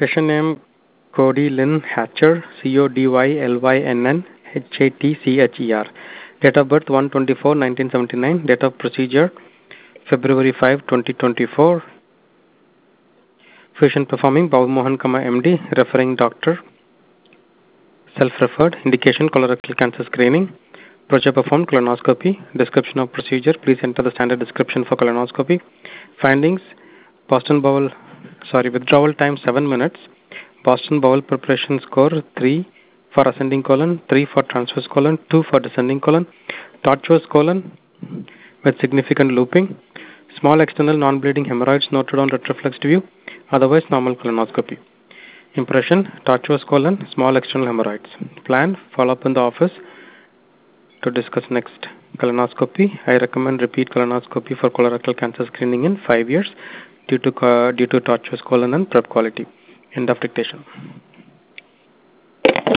Patient name Cody Lynn Hatcher, CODYLYNN HATCHER. Date of birth 1/24/1979. Date of procedure February 5, 2024. Physician performing Babu Mohan, MD. Referring doctor. Self-referred. Indication colorectal cancer screening. Procedure performed colonoscopy. Description of procedure. Please enter the standard description for colonoscopy. Findings. Withdrawal time 7 minutes. Boston bowel preparation score 3 for ascending colon, 3 for transverse colon, 2 for descending colon. Tortuous colon with significant looping. Small external non-bleeding hemorrhoids noted on retroflexed view. Otherwise normal colonoscopy. Impression, tortuous colon, small external hemorrhoids. Plan, follow up in the office to discuss next colonoscopy. I recommend repeat colonoscopy for colorectal cancer screening in 5 years due to tortuous colon and prep quality. End of dictation.